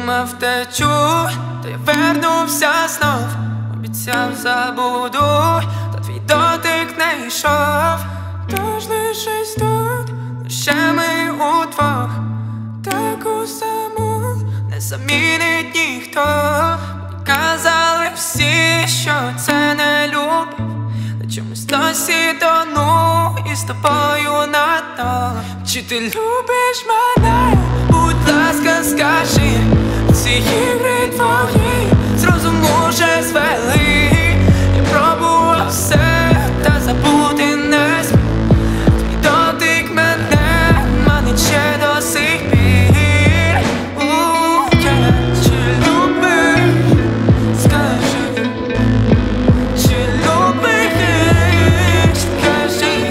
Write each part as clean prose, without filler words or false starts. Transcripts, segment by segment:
думав, втечу, то я вернувся знов. Обіцяв забуду, та твій дотик не йшов. Тож лишись тут, лише ми удвох. Таку саму не замінить ніхто. Казали всі, що це не любов, та чомусь досі тону і з тобою надто. Чи ти любиш мене? Будь ласка, скажи, ці ігри твої з розуму вже звели. Я пробував все, та забути не зміг. Твій дотик мене манить ще до сих пір. Чи любиш? Скажи, чи любиш? Скажи,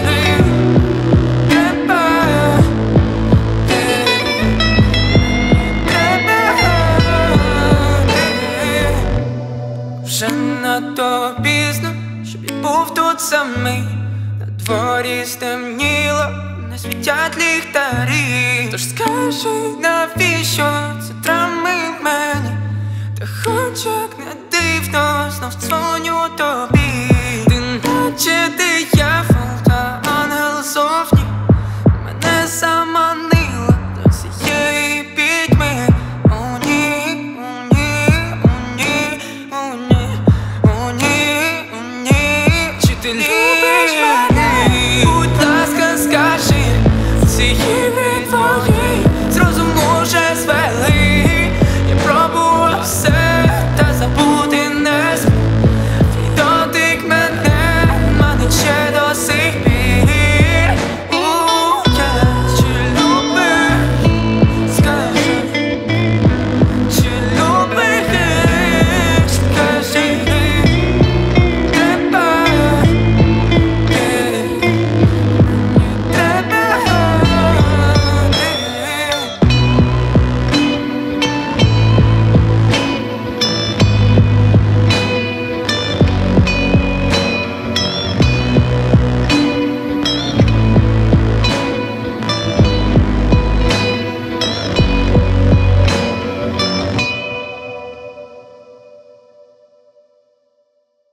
вже надто пізно, щоб я був тут самий. На дворі стемніло, не світять ліхтарі. Тож скажи, навіщо це травми мені? Та хоч як не дивно, знов дзвоню тобі.